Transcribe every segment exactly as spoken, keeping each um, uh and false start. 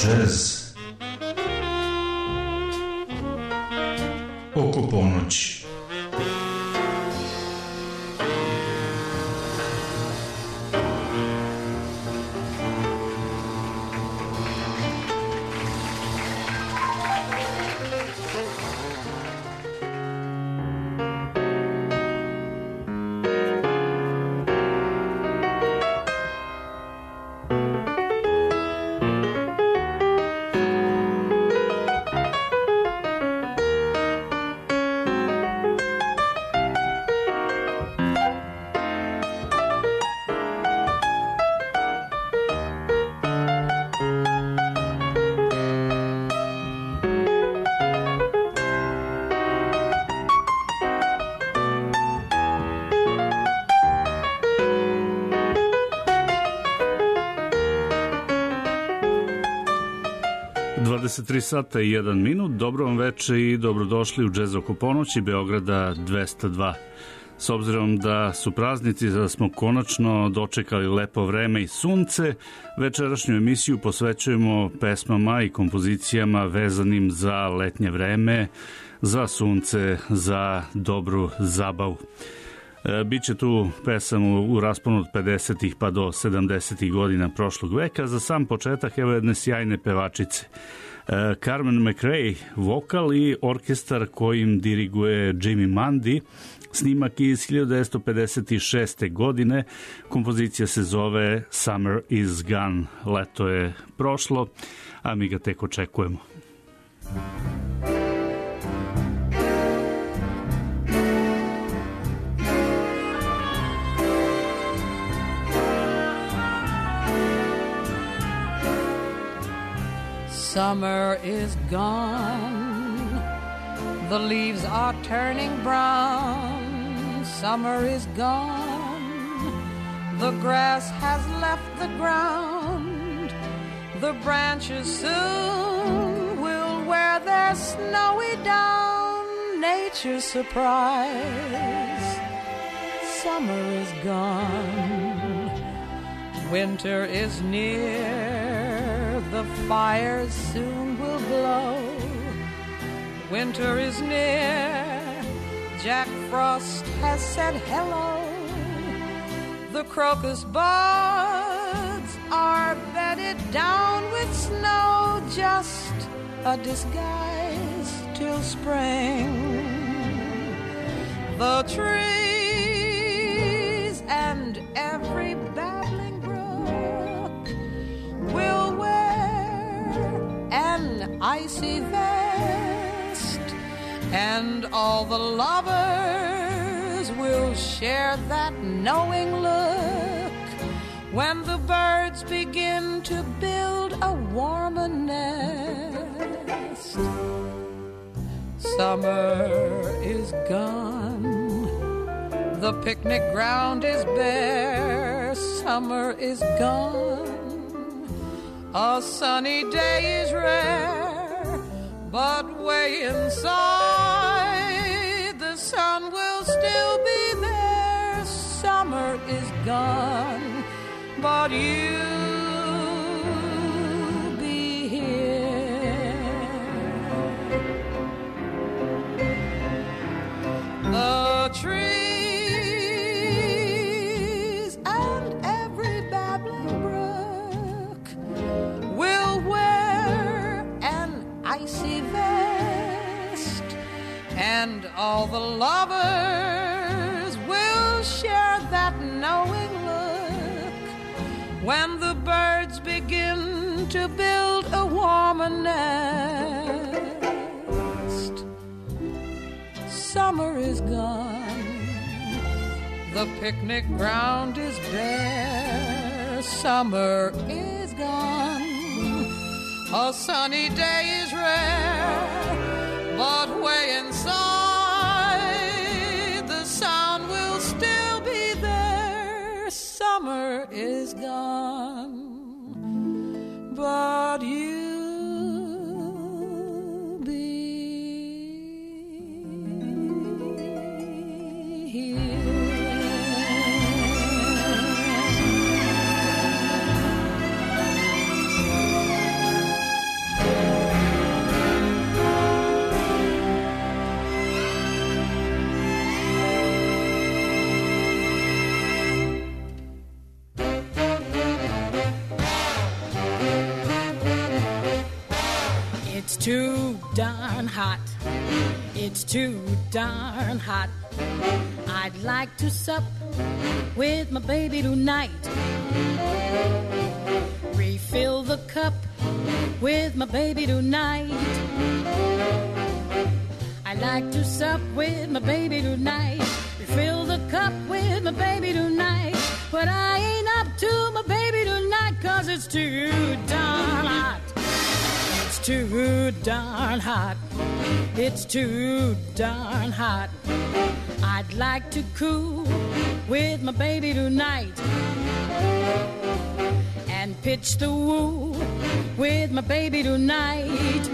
Jazz oko ponoći. dvadeset tri sata i jedan minut, dobro vam veče i dobrodošli u Džez oko ponoći Beograda dvesta dva. S obzirom da su praznici, da smo konačno dočekali lepo vreme i sunce, večerašnju emisiju posvećujemo pesmama i kompozicijama vezanim za letnje vreme, za sunce, za dobru zabavu. E, Biće tu pesam u, u rasponu od pedesetih pa do sedamdesetih godina prošlog veka. Za sam početak evo jedne sjajne pevačice. E, Carmen McRae, vokal i orkestar kojim diriguje Jimmy Mundy. Snimak iz hiljadu devetsto pedeset šeste. godine. Kompozicija se zove Summer is Gone. Leto je prošlo, a mi ga tek očekujemo. Summer is gone, the leaves are turning brown. Summer is gone, the grass has left the ground. The branches soon will wear their snowy down. Nature's surprise, summer is gone. Winter is near, the fires soon will glow. Winter is near, Jack Frost has said hello. The crocus buds are bedded down with snow, just a disguise till spring. The trees and every babbling brook will wear an icy vest, and all the lovers will share that knowing look when the birds begin to build a warmer nest. Summer is gone, the picnic ground is bare. Summer is gone, a sunny day is rare, but way inside the sun will still be there. Summer is gone, but you'll be here. The trees and every babbling brook will wear an icy vest, and all the lovers will share that knowing look when the birds begin to build a warmer nest. Summer is gone, the picnic ground is bare. Summer is gone, a sunny day is rare, but way inside the sun will still be there. Summer is gone, but you'll be here. hot. It's too darn hot. I'd like to sup with my baby tonight. Refill the cup with my baby tonight. I'd like to sup with my baby tonight. Refill the cup with my baby tonight. But I ain't up to my baby tonight, 'cause it's too darn hot. It's too darn hot. It's too darn hot. I'd like to cool with my baby tonight and pitch the woo with my baby tonight.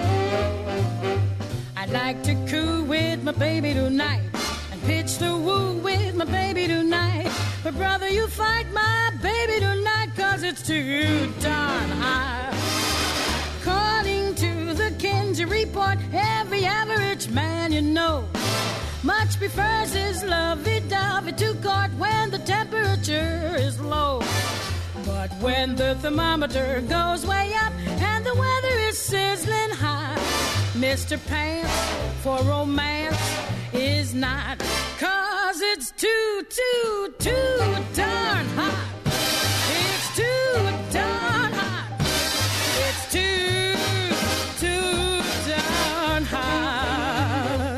I'd like to cool with my baby tonight and pitch the woo with my baby tonight. But brother, you fight my baby tonight, 'cause it's too darn hot. According to the Kinsey report, every average man you know much prefers his lovey-dovey to court when the temperature is low. But when the thermometer goes way up and the weather is sizzling hot, Mister Pants for romance is not, 'cause it's too, too, too darn hot. It's too darn hot. It's too, too darn hot.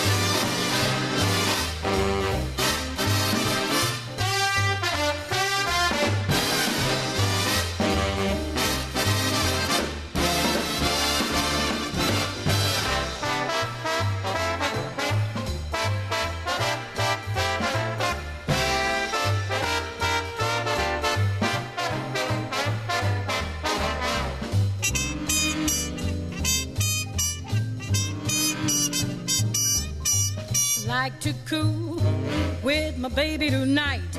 Like to cool with my baby tonight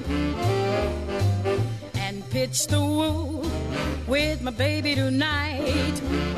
and pitch the woo with my baby tonight.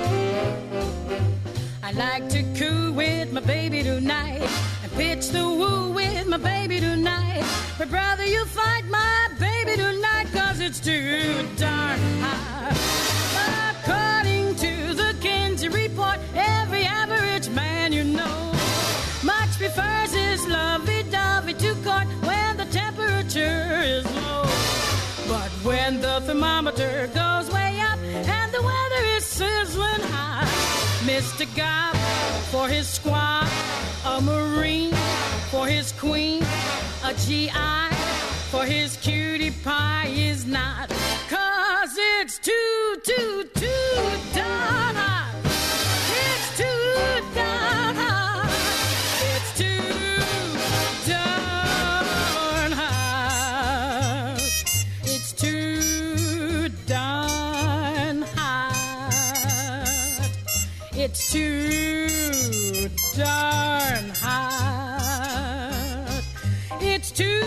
I like to cool with my baby tonight and pitch the woo with my baby tonight. But brother, you fight my baby tonight, 'cause it's too darn hot. According to the Kinsey report, every average man you know much prefers his lovey-dovey to court when the temperature is low. But when the thermometer goes way up and the weather is sizzling hot, Mister Gob for his squad, a Marine for his queen, a G I for his cutie pie is not, 'cause it's too, too, too darn hot. It's too darn hot. It's too darn hot. It's too darn hot. It's too darn hot. It's too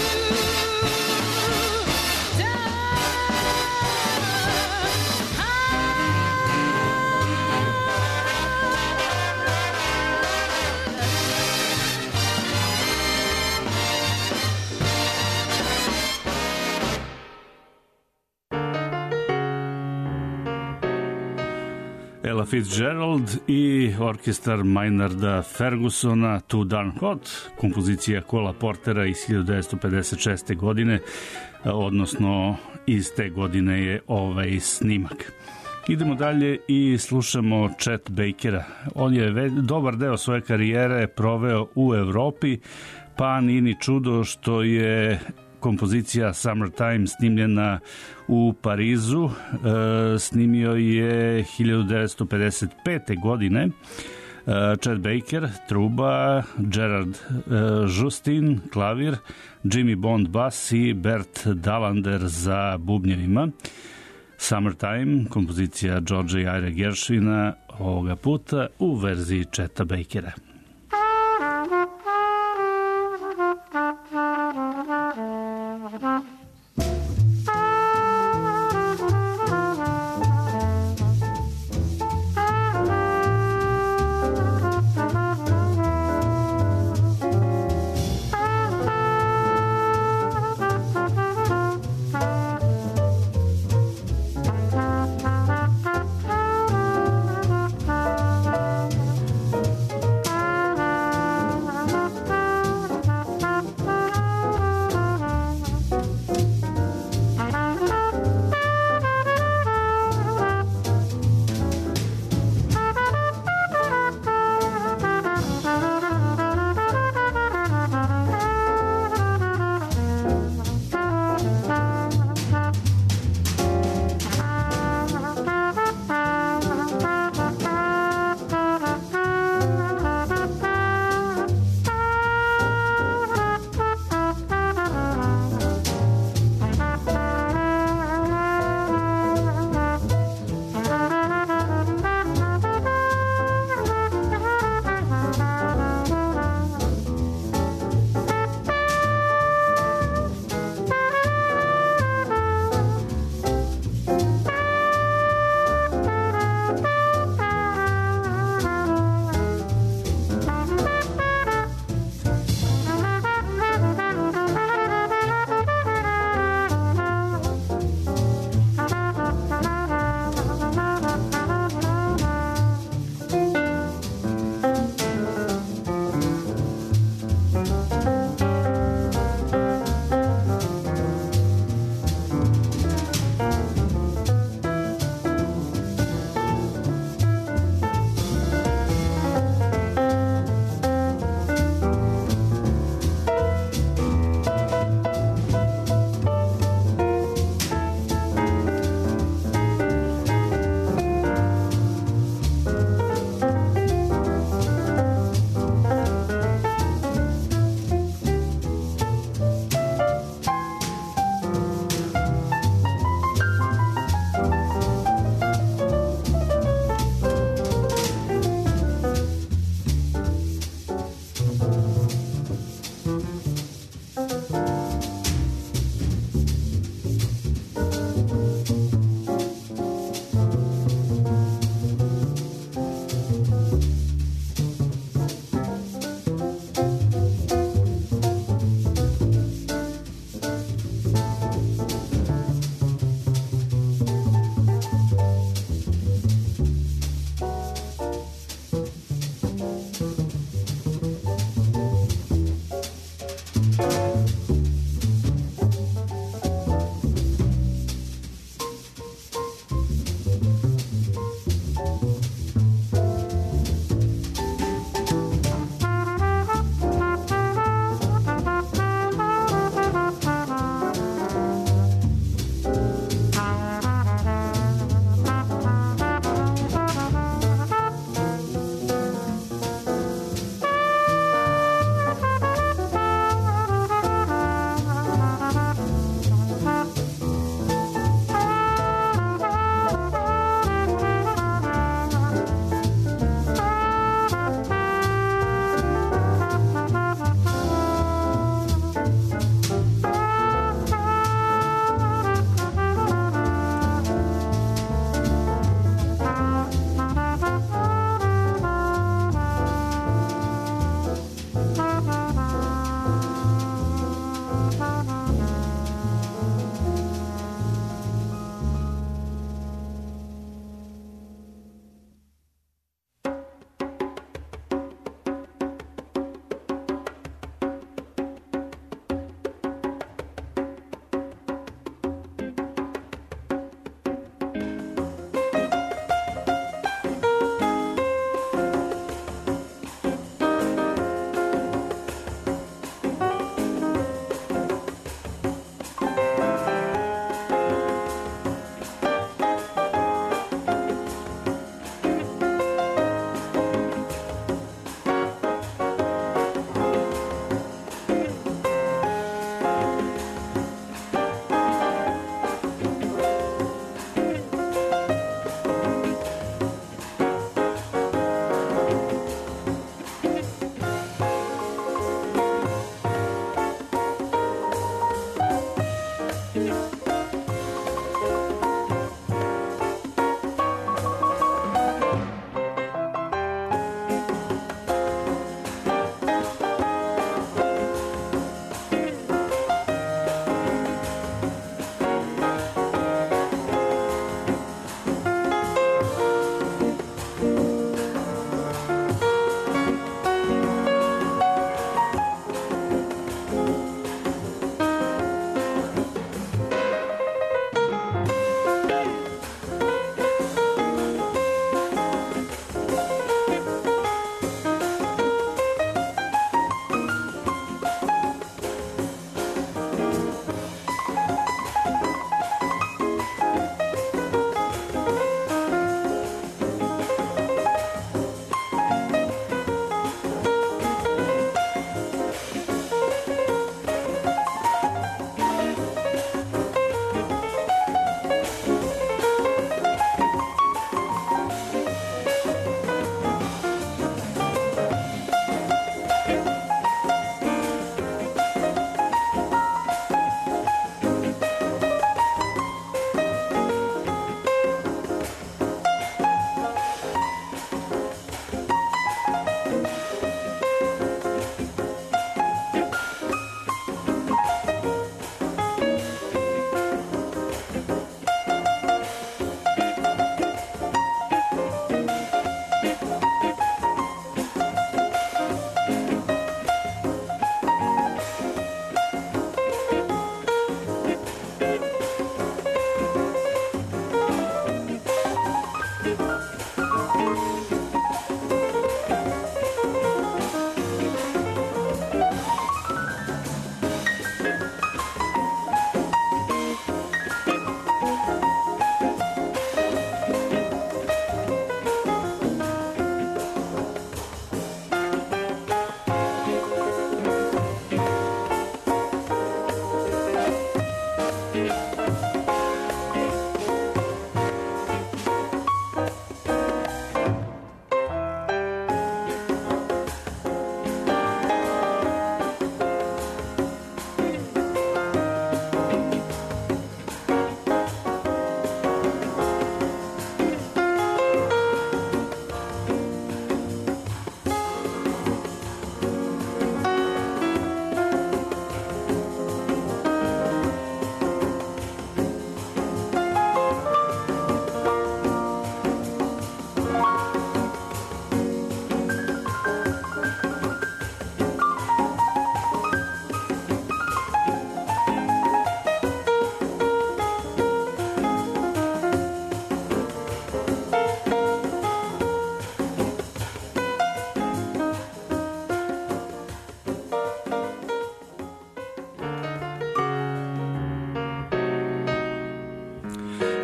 Ella Fitzgerald i orkestar Maynarda Fergusona, Too Darn Hot, kompozicija Cola Portera iz hiljadu devetsto pedeset šeste. godine, odnosno iz te godine je ovaj snimak. Idemo dalje i slušamo Chet Bakera. On je dobar deo svoje karijere proveo u Evropi, pa nije ni čudo što je kompozicija Summertime snimljena u Parizu. E, snimio je hiljadu devetsto pedeset pete. godine. E, Chet Baker, truba, Gerard e, Justin, klavir, Jimmy Bond, bas i Bert Dalander za bubnjevima. Summertime, kompozicija George i Ira Gershwina, ovoga puta u verziji Cheta Bakera.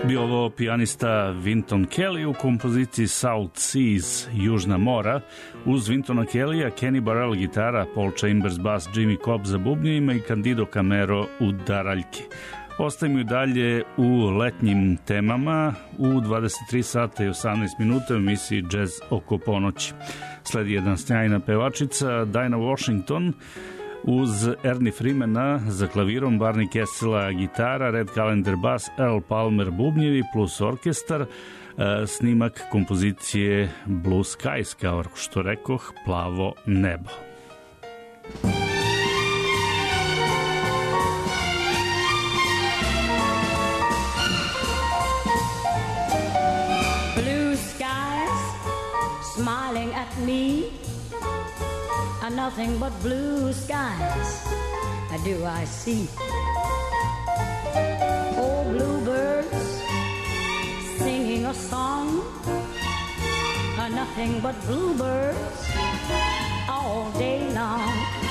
Bio ovo pijanista Wynton Kelly u kompoziciji South Seas, Južna mora, uz Wyntona Kellya, Kenny Burrell gitara, Paul Chambers bas, Jimmy Cobb za bubnjevima i Candido Camero u daraljki. Ostajemo i dalje u letnjim temama u dvadeset tri sata i osamnaest minuta u emisiji Jazz oko ponoći. Sledi jedna sjajna pevačica, Dinah Washington, uz Ernie Freemana za klavirom, Barney Kessela gitara, Red Callender bas, Earl Palmer bubnjevi plus orkestar, snimak kompozicije Blue Skies, kao što rekoh, plavo nebo. Blue skies smiling at me, nothing but blue skies do I see. Oh, bluebirds singing a song, nothing but bluebirds all day long.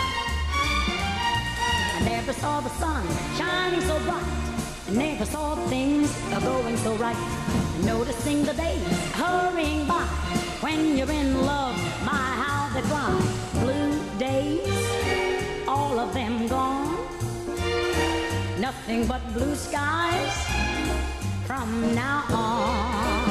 I never saw the sun shining so bright, I never saw things going so right. Noticing the days hurrying by, when you're in love, my how they fly. Blue days, all of them gone, nothing but blue skies from now on.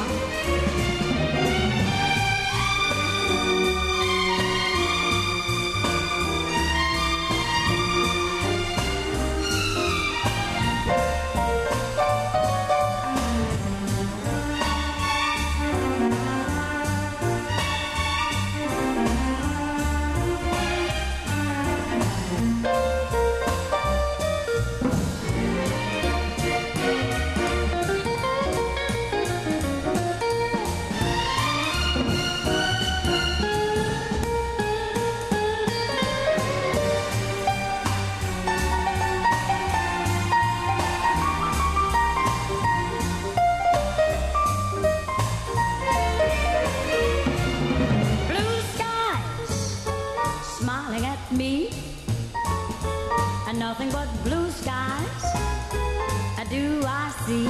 Nothing but blue skies do I see.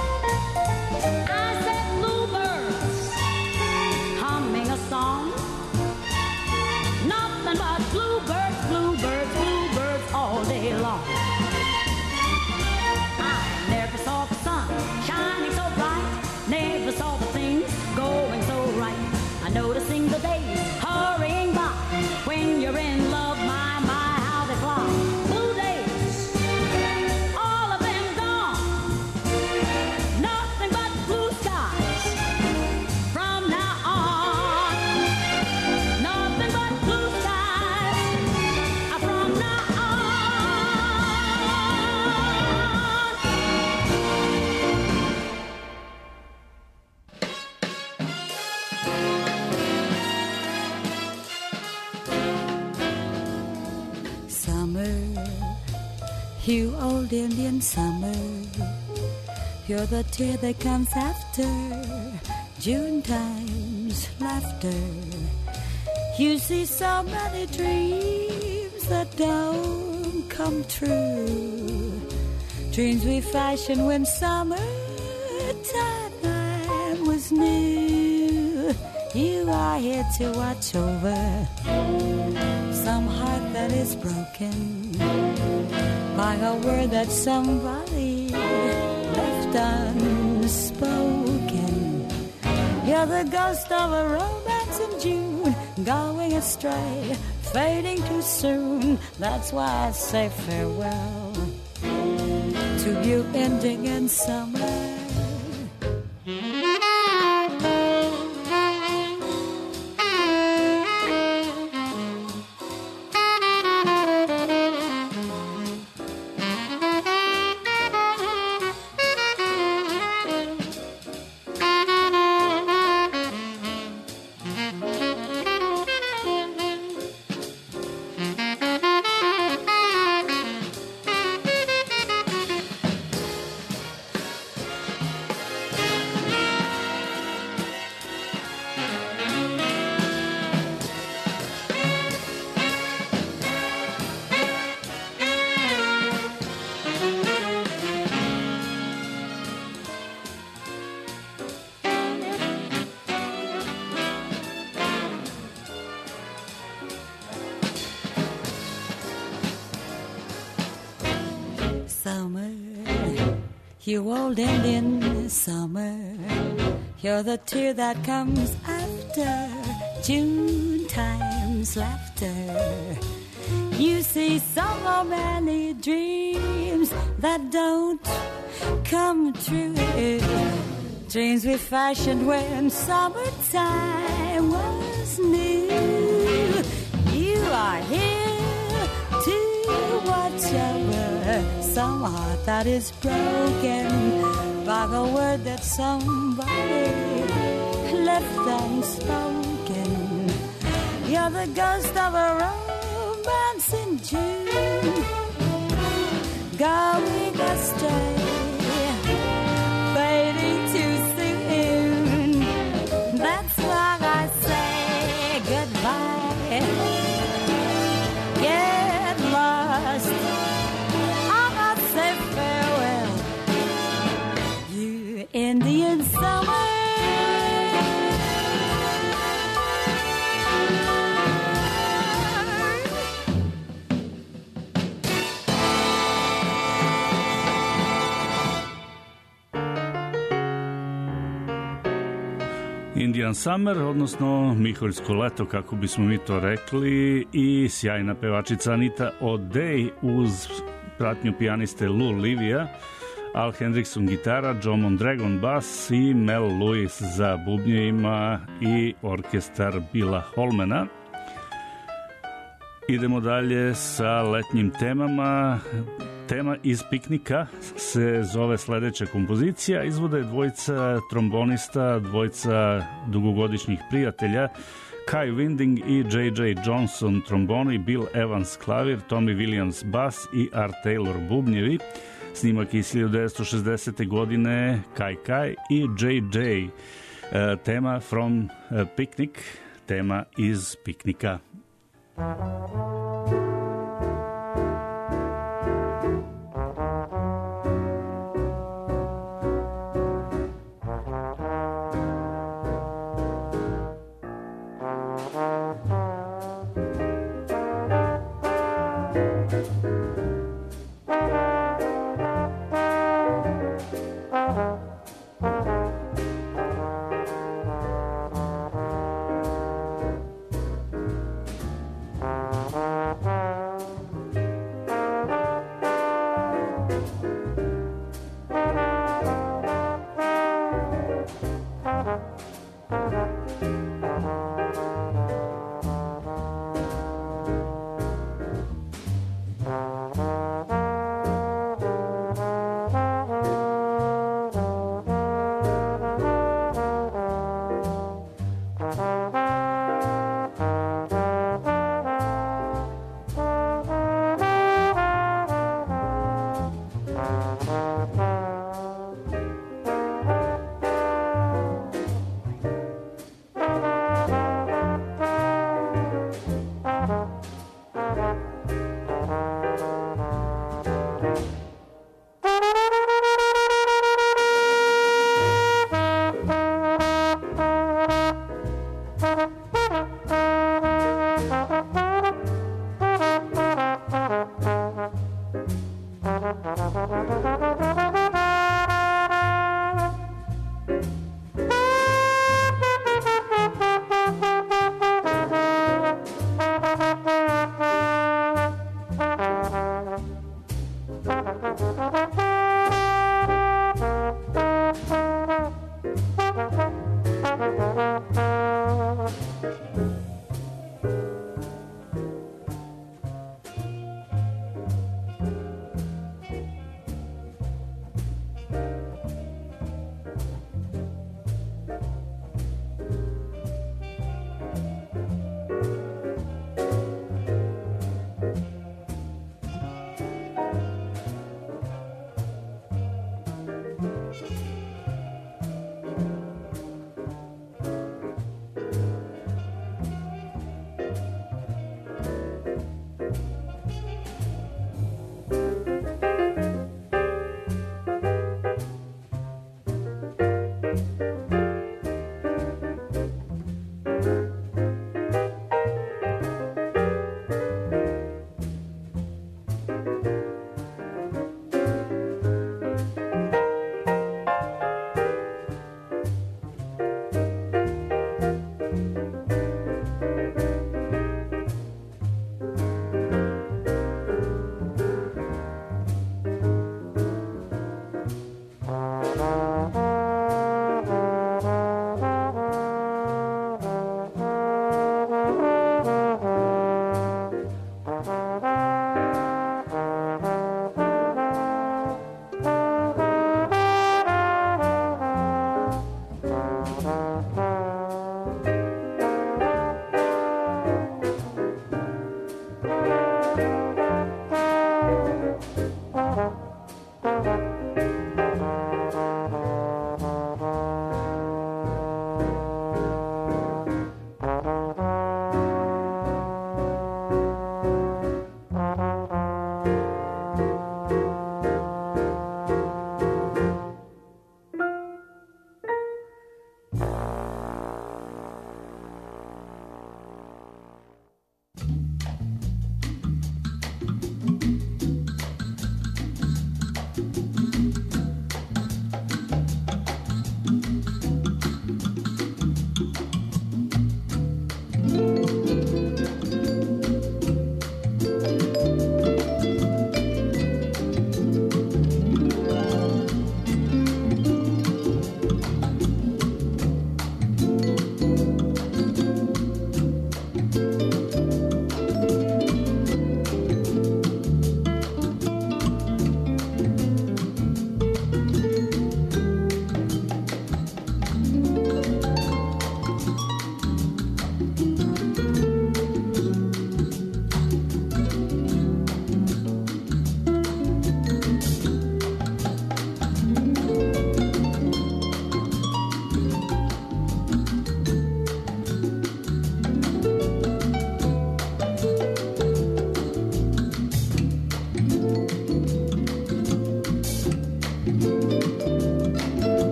I said bluebirds humming a song, nothing but bluebirds, bluebirds, bluebirds all day long. I never saw the sun shining so bright, never saw the things going so right. I noticing the days hurrying by, when you're in love, my, my, how they fly. You old Indian summer, you're the tear that comes after June time's laughter. You see so many dreams that don't come true, dreams we fashioned when summertime was new. You are here to watch over some heart that is broken by a word that somebody left unspoken. You're the ghost of a romance in June, going astray, fading too soon. That's why I say farewell to you ending in summer. summer, you old Indian summer, you're the tear that comes after June time's laughter. You see so many dreams that don't come true, dreams we fashioned when summertime was new. You are here to watch over some heart that is broken by the word that somebody left unspoken. You're the ghost of a romance in June, going astray, fading too soon. That's why I say goodbye. Get lost, I must say farewell, you Indian summer. Indian Summer, odnosno Miholjsko leto, kako bismo mi to rekli, i sjajna pevačica Anita O'Day uz pratnju pijaniste Lou Livija, Al Hendrickson gitara, John Mondragon bas i Mel Lewis za bubnjevima i orkestar Billa Holmana. Idemo dalje sa letnjim temama. Tema iz Piknika se zove sledeća kompozicija. Izvode dvojica trombonista, dvojica dugogodišnjih prijatelja, Kai Winding i J J Johnson tromboni, Bill Evans klavir, Tommy Williams bas i Art Taylor bubnjevi. Snimak iz hiljadu devetsto šezdesete godine, Kai Kai i J J. Tema From Picnic, tema iz Piknika.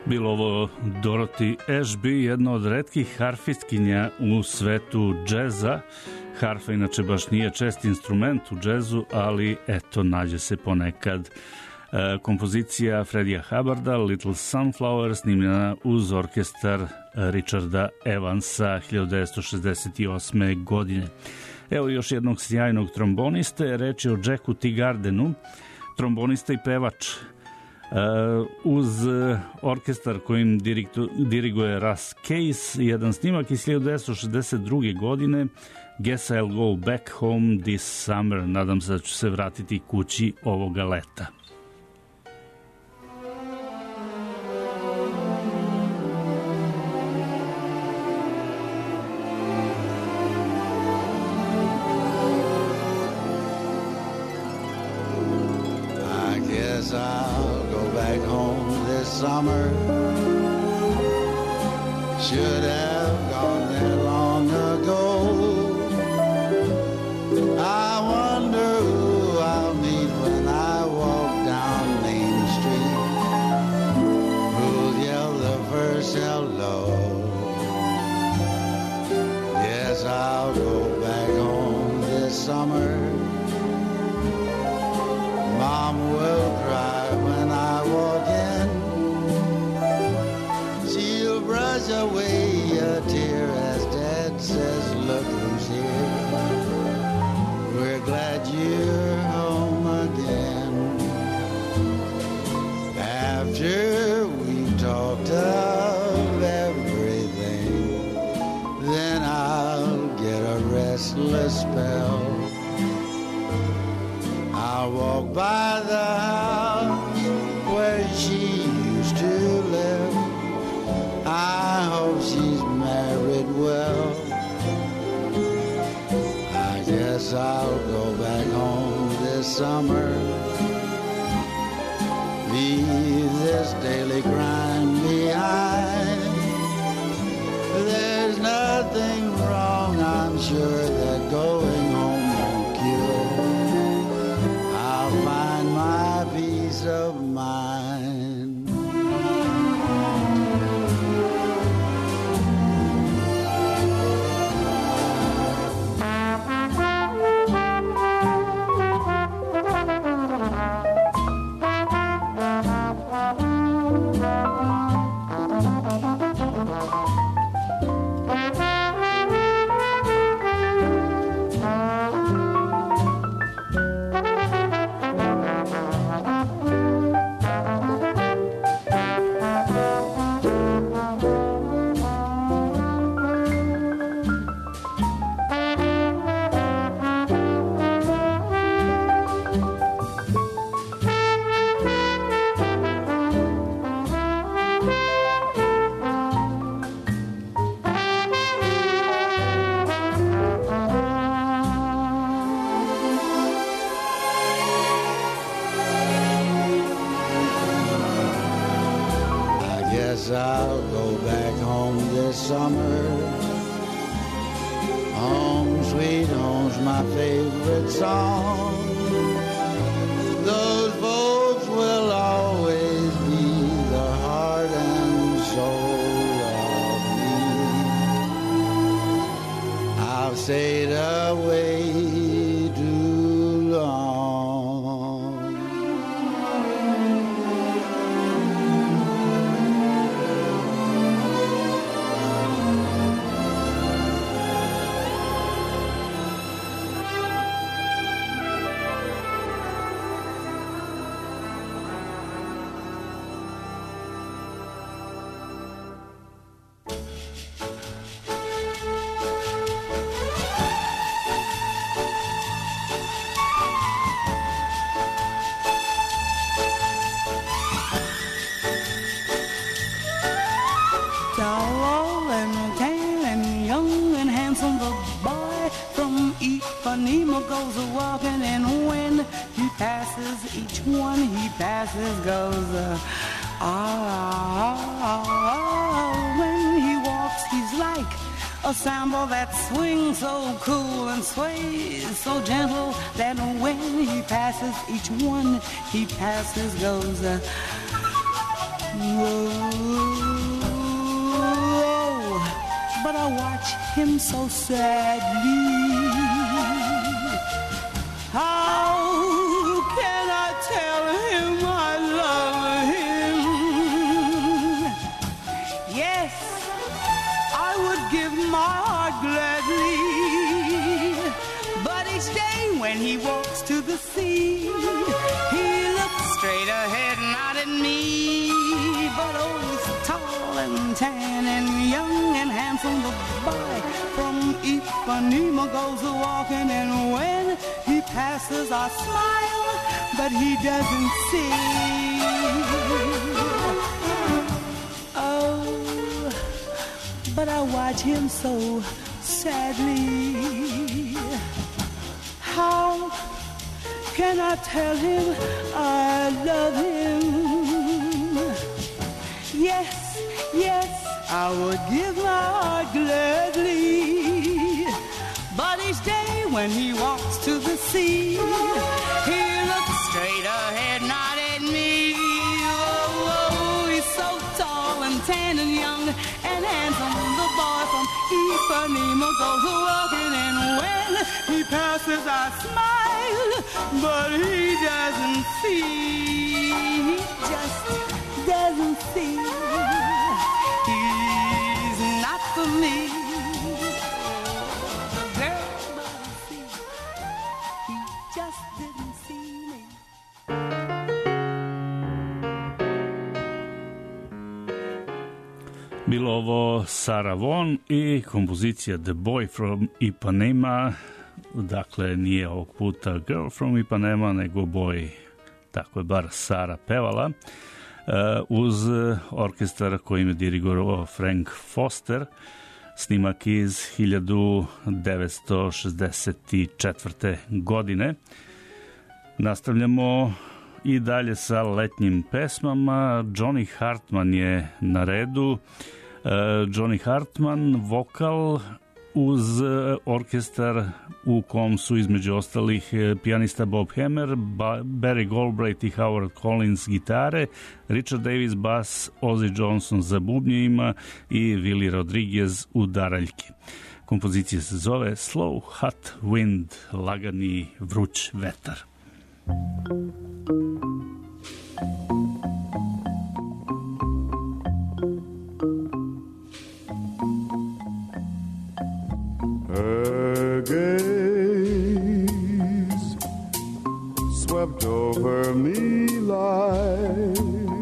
Bilo ovo Dorothy Ashby, jedna od retkih harfistkinja u svetu džeza. Harfa inače baš nije čest instrument u džezu, ali eto, nađe se ponekad. E, kompozicija Freddija Hubbarda, Little Sunflower, snimljena uz orkestar Richarda Evansa hiljadu devetsto šezdeset osme. godine. Evo još jednog sjajnog tromboniste, reč je o Jacku Teagardenu, trombonista i pevač. Uh, uz orkestar kojim dirigtu, diriguje Russ Case, jedan snimak iz hiljadu devetsto šezdeset druge. godine, Guess I'll go back home this summer, nadam se da ću se vratiti kući ovoga leta. Summer should have gone there long ago. I wonder who I'll meet when I walk down Main Street. Who'll yell the first hello? Yes, I'll go back home this summer. Mom will cry when I walk in. Brush away a tear as Dad says, look who's here. We're glad you're home again. After we've talked of everything, then I'll get a restless spell. I'll walk by the house where she used to live. I hope she's married well. I guess I'll go back home this summer. Leave this daily grind behind. There's nothing wrong, I'm sure, that going home won't cure. I'll find my peace of mind. I'll go back home this summer. Home, sweet home's my favorite song. Those folks will always be the heart and soul of me. I've stayed away too long. Ipanema goes a walking, and when he passes, each one he passes goes uh, ah, ah, ah. When he walks, he's like a samba that swings so cool and sways so gentle that when he passes, each one he passes goes uh, Oh, but I watch him so sadly. How can I tell him I love him? Yes, I would give my heart gladly, but each day when he walks to the sea, he looks straight ahead, not at me. But oh, he's tall and tan and young and handsome. The boy from Ipanema goes a-walking, and when he passes I smile, but he doesn't see. Oh, but I watch him so sadly. How can I tell him I love him? Yes, yes, I would give my heart gladly, but each day when he walks to the sea, he looks straight ahead, not at me. Oh, oh, he's so tall and tan and young and handsome. The boy from Ipanema goes a-walking, and when he passes I smile, but he doesn't see. He just doesn't see. He's not for me. Girl, but see, he just didn't see me. Bilo ovo Sarah Vaughan i kompozicija The Boy from Ipanema. Dakle, nije ovog puta Girl from Ipanema, nego Boy. Tako je bar Sara pevala. Uz orkestar kojim je dirigovao Frank Foster, snimak iz hiljadu devetsto šezdeset četvrte. godine. Nastavljamo i dalje sa letnjim pesmama. Johnny Hartman je na redu. Johnny Hartman, vokal uz orkestar u kom su između ostalih pijanista Bob Hammer, Barry Goldbright i Howard Collins gitare, Richard Davis bas, Ozzy Johnson za bubnjevima i Willie Rodriguez u daraljki. Kompozicija se zove Slow Hot Wind, lagani vruć vetar. Her gaze swept over me like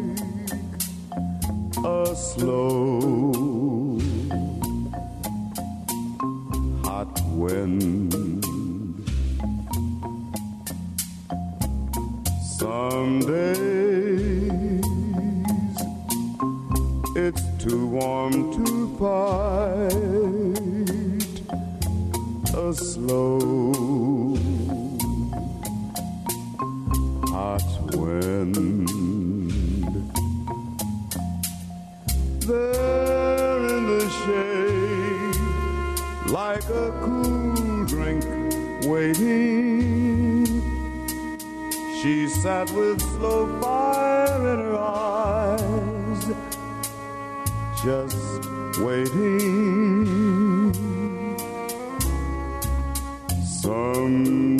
a slow, hot wind. Some days it's too warm to fight a slow, hot wind. There in the shade, like a cool drink waiting, she sat with slow fire in her eyes, just waiting. Some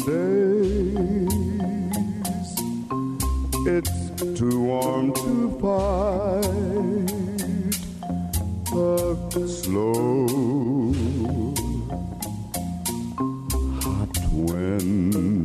days it's too warm to fight a slow, hot wind.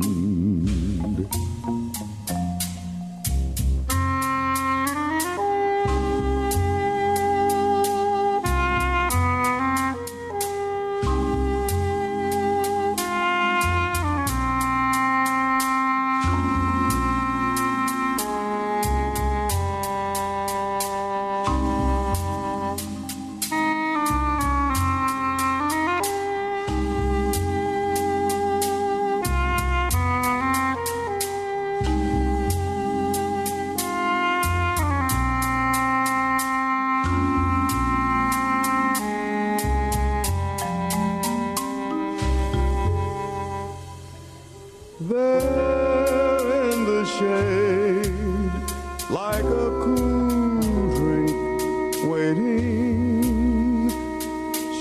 There in the shade, like a cool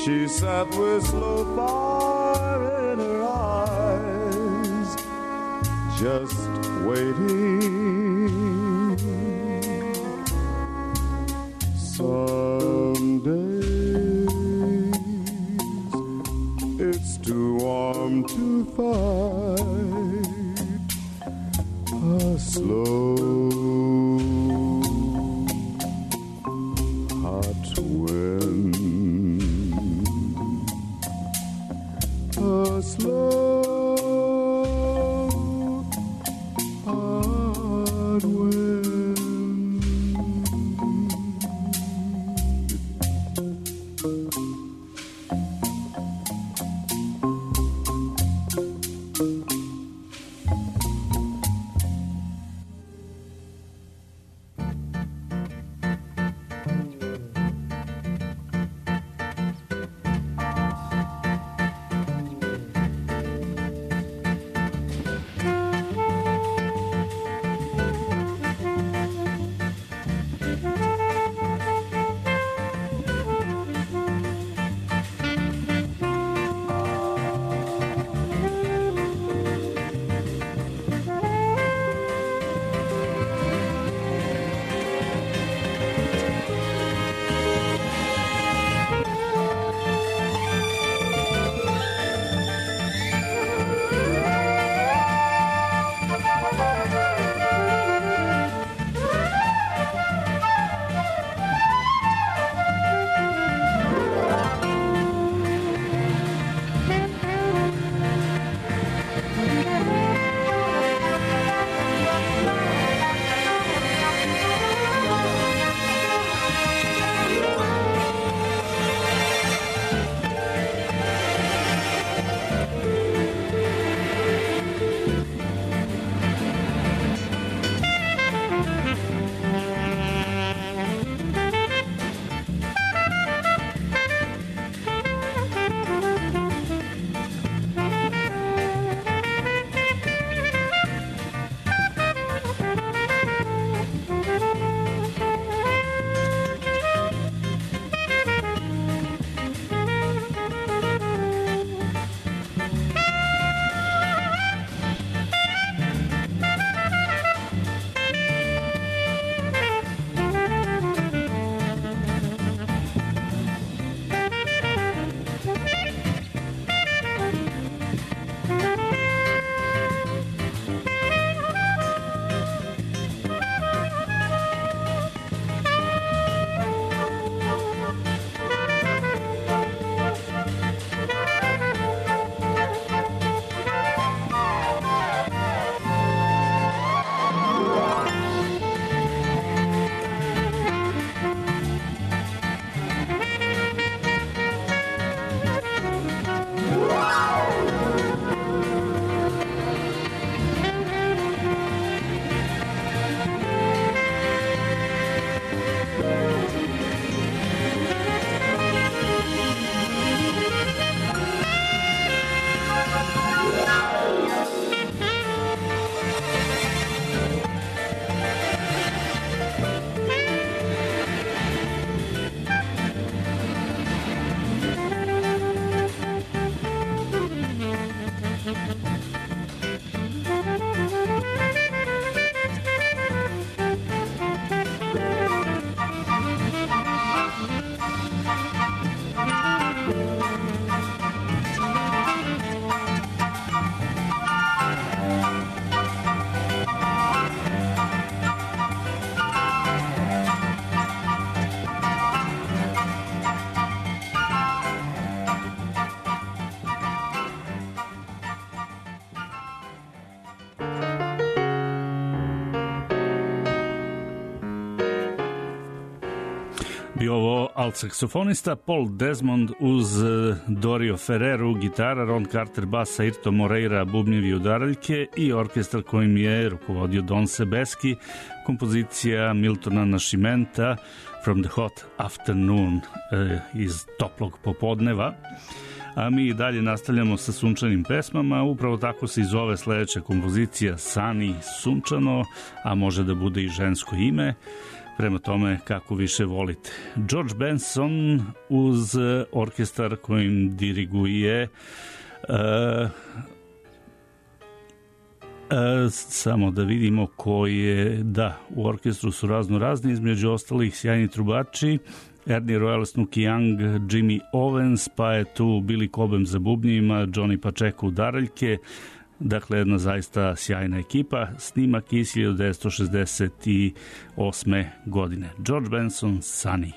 She sat with slow fire in her eyes, just waiting. Some days it's too warm to fight a slow hot wind. A slow hot wind. bio ovo alt-saksofonista Paul Desmond uz Dorio Ferreru gitara, Ron Carter basa, Irto Moreira bubnjevi i udaraljke i orkestar kojim je rukovodio Don Sebeski, kompozicija Miltona Nascimenta From the Hot Afternoon, eh, iz toplog popodneva. A mi dalje nastavljamo sa sunčanim pesmama. Upravo tako se i zove sledeća kompozicija, Sunny, sunčano, a može da bude i žensko ime, prema tome kako više volite. George Benson uz orkestar kojim diriguje uh, E, samo da vidimo koji je, da, u orkestru su razno razni, između ostalih sjajni trubači, Ernie Royal, Snooky Young, Jimmy Owens, pa je tu Billy Cobham za bubnjima, Johnny Pacheco u daraljke, dakle jedna zaista sjajna ekipa, snimak iz hiljadu devetsto šezdeset osme godine. George Benson, Sunny.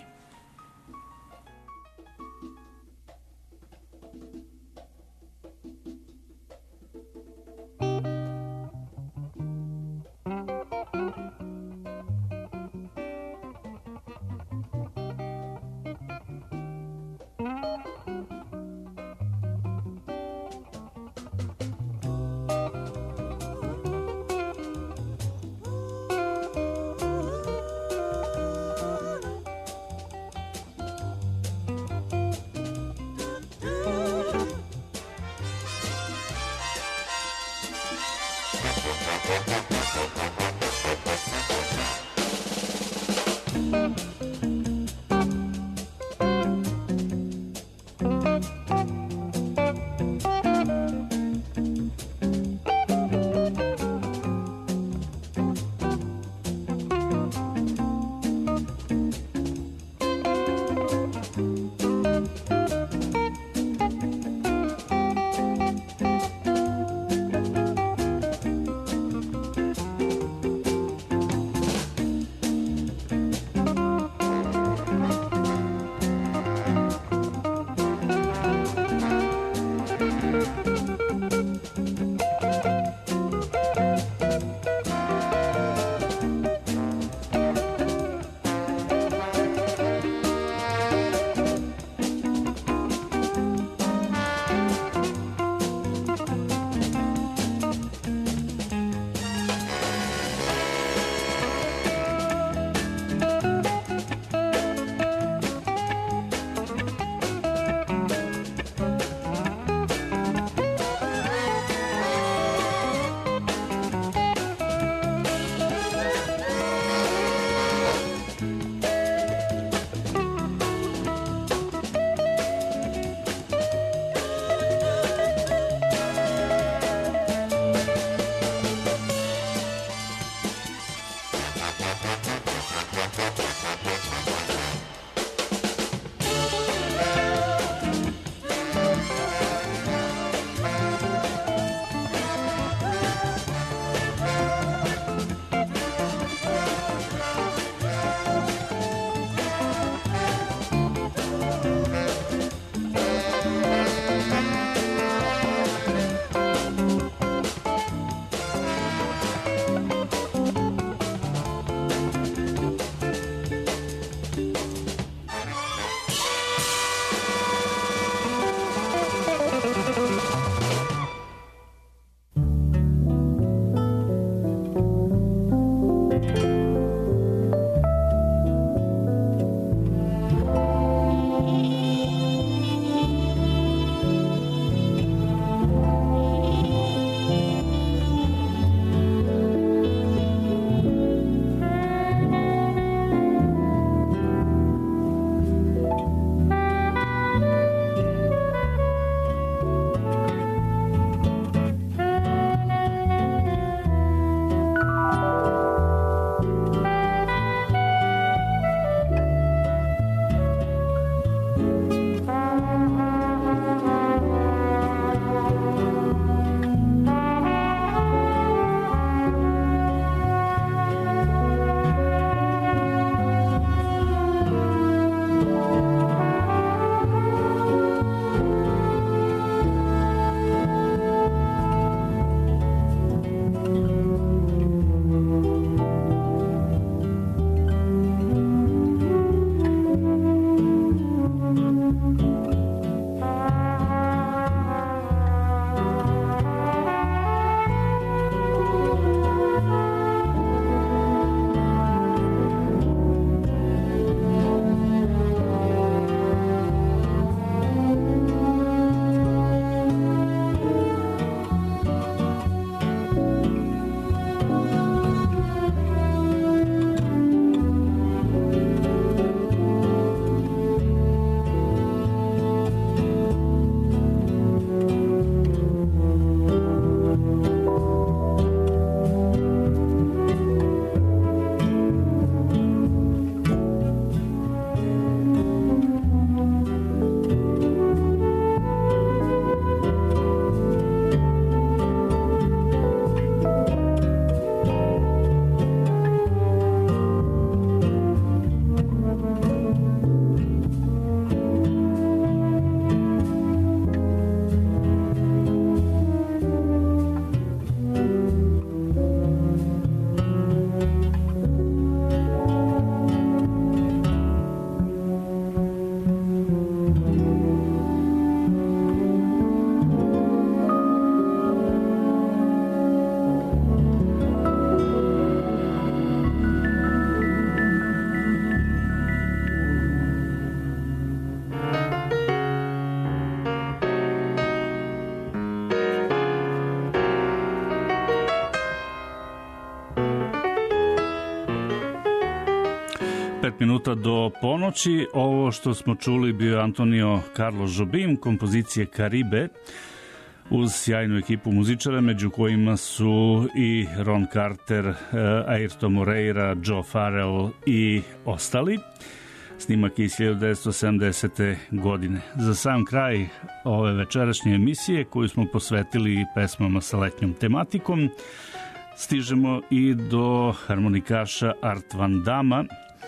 pet minuta do ponoći. Ovo što smo čuli bio Antonio Carlos Jobim, kompozicije Caribe, uz sjajnu ekipu muzičara, među kojima su i Ron Carter, Airto Moreira, Joe Farrell i ostali. Snimak iz hiljadu devetsto sedamdesete. godine. Za sam kraj ove večerašnje emisije, koju smo posvetili pesmama sa letnjom tematikom, stižemo i do harmonikaša Art Van Dama.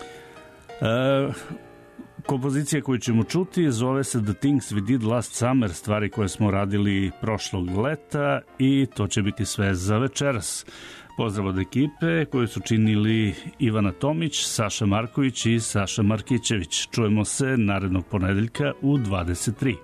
E, kompozicija koju ćemo čuti zove se The Things We Did Last Summer, stvari koje smo radili prošlog leta, i to će biti sve za večeras. Pozdrav od ekipe koju su činili Ivana Tomić, Saša Marković i Saša Markićević. Čujemo se narednog ponedeljka u dvadeset tri.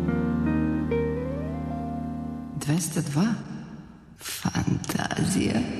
dvesta dva Fantazija.